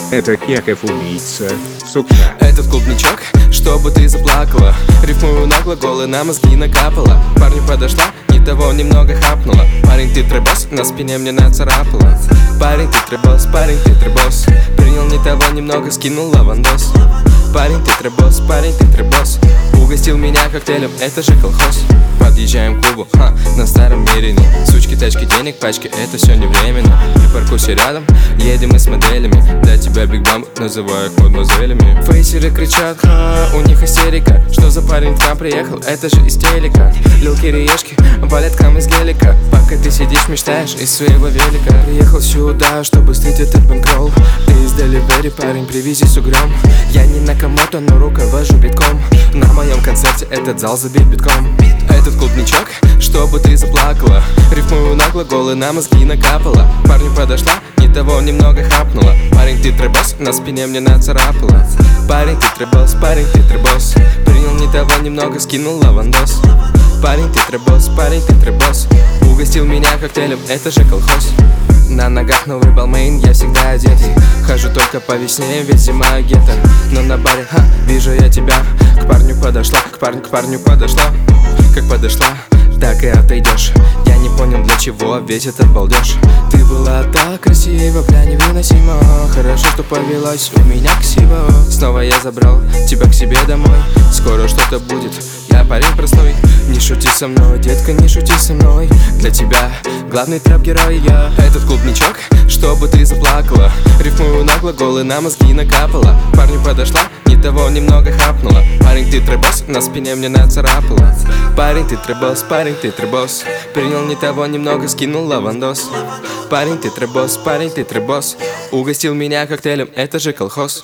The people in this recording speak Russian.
Это Яков убийца, сука. Этот клубничок, чтобы ты заплакала. Рифмую на глаголы, на мозги накапала. Парню подошла, не того немного хапнула. Парень, ты требос, на спине мне нацарапала. Парень, ты требос, парень, ты требос. Принял не того немного, скинул лавандос. Парень, ты требос, парень, ты требос. Угостил меня коктейлем, это же колхоз. Подъезжаем к клубу, на старом Мерине. Сучки, тачки, денег, пачки, это все не временно. Припаркуйся рядом, едем мы с моделями. Для тебя биг бам, называю их мадемуазелями. Фейсеры кричат, у них истерика. Что за парень к нам приехал, это же истерика. Лилки, реешки, балеткам из гелика. Пока ты сидишь, мечтаешь из своего велика. Приехал сюда, чтобы слить этот бэнкролл. Ты из деливери, парень, привези с угрём. Я не Накамото, но руковожу битком. На моем концерте этот зал забит битком. Этот клубничок, чтобы ты заплакала. Рифмую на глаголы, на мозги накапала. Парню подошла, не того немного хапнула. Парень, ты требос, на спине мне нацарапала. Парень, ты требос, парень, ты требос. Принял не того немного, скинул лавандос. Парень, ты требос, парень, ты требос. Угостил меня коктейлем, это же колхоз. На ногах новый балмейн, я всегда одет. Хожу только по весне, ведь зима гетто. Но на баре, вижу я тебя. К парню подошла, к парню подошла. Как подошла, так и отойдешь. Я не понял, для чего весь этот балдеж. Ты была так красива, бля, невыносимо. Хорошо, что повелась у меня ксиво. Снова я забрал тебя к себе домой. Скоро что-то будет, я парень простой. Не шути со мной, детка, не шути со мной. Для тебя главный трэп-герой я. Этот клубничок, чтобы ты заплакала. Рифмую на глаголы, на мозги накапала. Парню подошла, не того немного хапнула. Парень, ты требос, на спине мне нацарапала. Парень, ты требос, парень, ты требос. Принял не того немного, скинул лавандос. Парень, ты требос, парень, ты требос. Угостил меня коктейлем, это же колхоз.